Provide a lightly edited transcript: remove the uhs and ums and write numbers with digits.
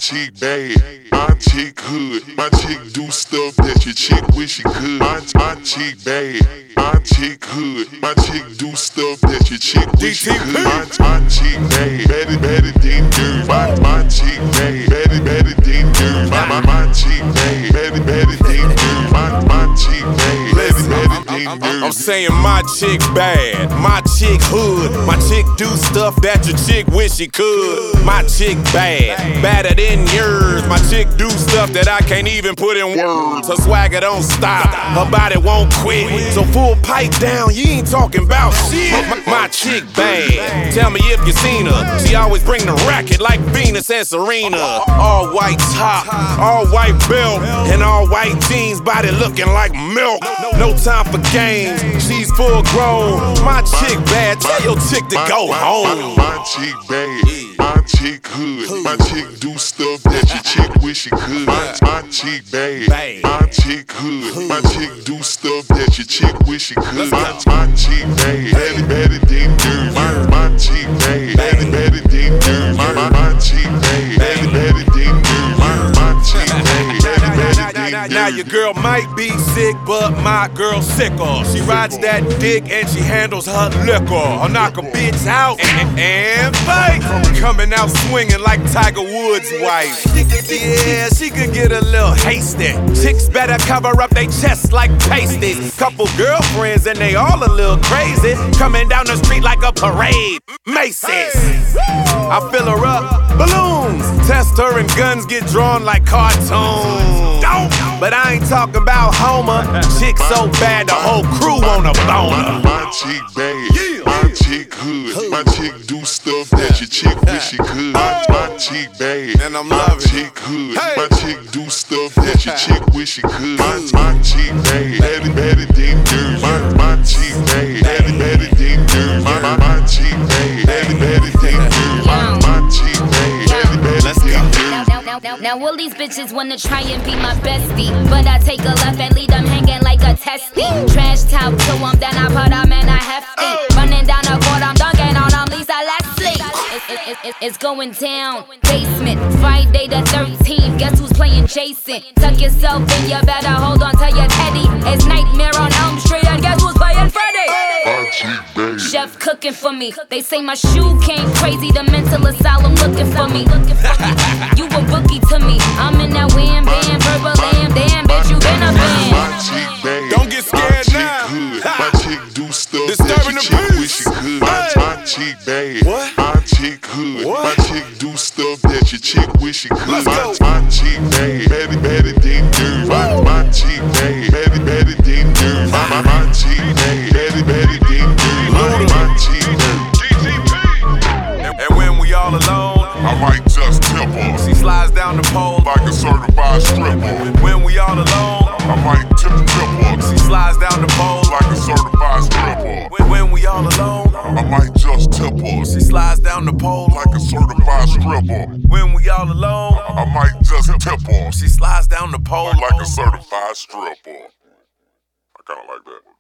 chick bad, my chick hood. My chick do stuff that your chick wish she could. My chick bad, my chick hood. My chick do stuff that your chick wish she could. My chick bad, better than dirt. My chick bad, better than dirt. My chick bad, better than dirt. My chick bad, better than dirt. I'm saying my chick bad, my chick hood. My chick do stuff that your chick wish she could. My chick bad, badder than yours. My chick do stuff that I can't even put in words. Her swagger don't stop, her body won't quit. So full pipe down, you ain't talking about shit. My chick bad, tell me if you seen her. She always bring the racket like Venus and Serena. All white top, all white belt, and all white jeans, body looking like milk. No time for games, she's full grown. My chick bad, tell your chick to go home. My chick bad, my chick hood. My chick do stuff that your chick wish she could. My chick bad, my chick hood. My chick do stuff that your chick wish she could. My chick bad, better than dirt. My chick bad, better than dirt. My chick bad, better than dirt. My chick bad, better than dirt. Now your girl might be sick, but my girl's sicker. She rides that dick and she handles her liquor. I'll knock a bitch out and fight. Coming out swinging like Tiger Woods' wife. Yeah, she could get a little hasty. Chicks better cover up they chests like pasties. Couple girlfriends and they all a little crazy. Coming down the street like a parade. Macy's. I fill her up, balloons. Test her and guns get drawn like cartoons. But I ain't talking about Homer. Chick so bad the whole crew wanna boner. My chick bad, my chick hood. My chick do stuff that your chick wish she could. My chick bad, and I'm my loving chick hood. My chick do stuff that your chick wish she could. My chick bad, better than dirt. My chick bad, better than dirt. My chick bad, better than dirt. My chick bad, better than dirt. Now all these bitches wanna try and be my bestie, but I take a left and leave them hanging like a testy. Trash talk to them, then I put them in a hefty. Running down the court, I'm dunking on them, Lisa Leslie. It's going down. Basement, Friday the 13th. Guess who's playing Jason? Tuck yourself in, you better hold on to your teddy. It's Nightmare on Elm Street, and guess who's playing Freddy? Chef cooking for me. They say my shoe came crazy. The mental asylum looking for me. You a rookie to me. I'm in that wham bam, purple lamb. Damn, bitch, you been a fan. Don't get scared now. My chick do stuff Disturbing that your the chick wish she could. My chick bad, my chick hood. My chick do stuff that your chick wish she could. My chick bad, better than dirt. My chick bad, better than dirt. My chick bad, better than dirt. My chick bad. And when we all alone, I might just tip her. she slides down the pole Like a certified stripper. When we all alone, I might tip her. she slides down the pole Like a certified stripper. When we all alone, I might just tip her. she slides down the pole Like a certified stripper. When we all alone, I might just tip her. she slides down the pole Like a certified stripper. I kinda like that.